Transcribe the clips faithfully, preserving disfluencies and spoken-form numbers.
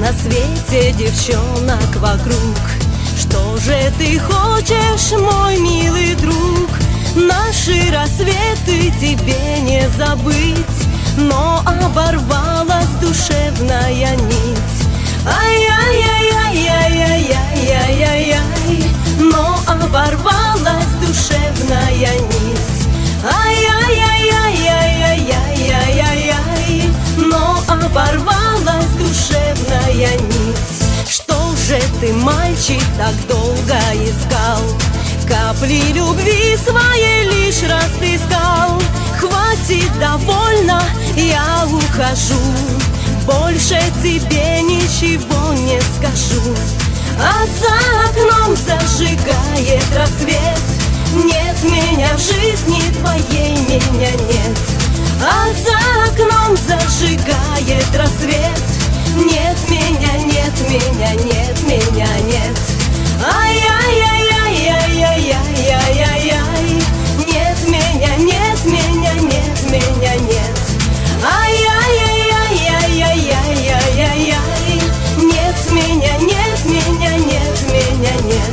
на свете девчонок вокруг. Что же ты хочешь, мой милый друг? Наши рассветы тебе не забыть, но оборвалась душевная нить. Ай-яй-яй-яй-яй-яй-яй-яй, но оборвалась душевная нить. Ай-яй-яй-яй-яй-яй-яй, но оборвалась душевная нить. Что же ты, мальчик, так долго искал? Капли любви своей лишь расплескал. Хватит, довольно, я ухожу, больше тебе ничего не скажу. А за окном зажигает рассвет, нет меня в жизни твоей, меня нет. А за окном зажигает рассвет, нет меня, нет меня, нет меня, нет. Ай-яй-яй-яй-яй-яй-яй-яй, нет меня, нет меня, нет меня, нет. Ай-яй-яй-яй-яй-яй-яй-яй, нет меня, нет меня, нет меня, нет.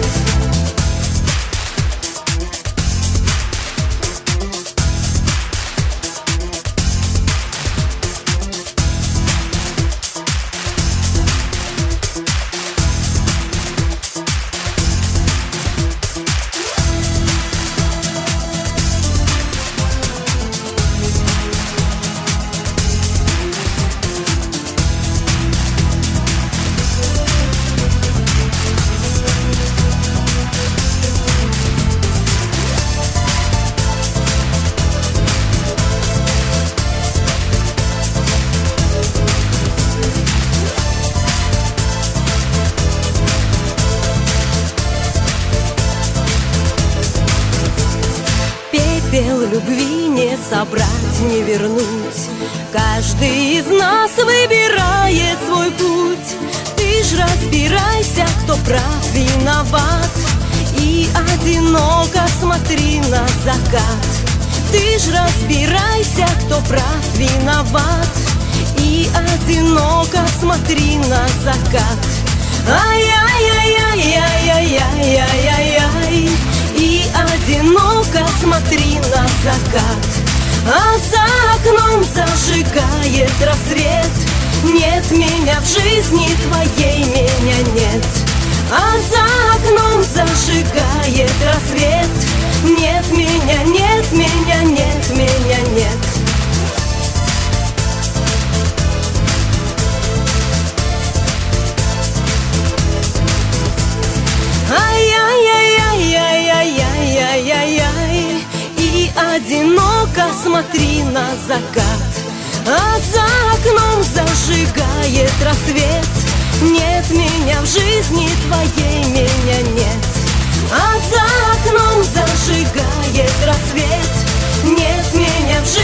Пепел любви не собрать, не вернуть. Каждый из нас выбирает свой путь. Ты ж разбирайся, кто прав, виноват, и одиноко смотри на закат. Ты ж разбирайся, кто прав, виноват, и одиноко смотри на закат. Ай-яй-яй-яй-яй-яй-яй, и одиноко смотри на закат. А за окном зажигает рассвет, нет меня в жизни твоей, меня нет. А за окном зажигает рассвет, нет меня, нет меня, нет меня, нет. Ай-яй-яй-яй-яй-яй-яй, и одиноко смотри на закат. А за окном зажигает рассвет, нет меня в жизни твоей, меня нет. А за окном зажигает рассвет, нет меня в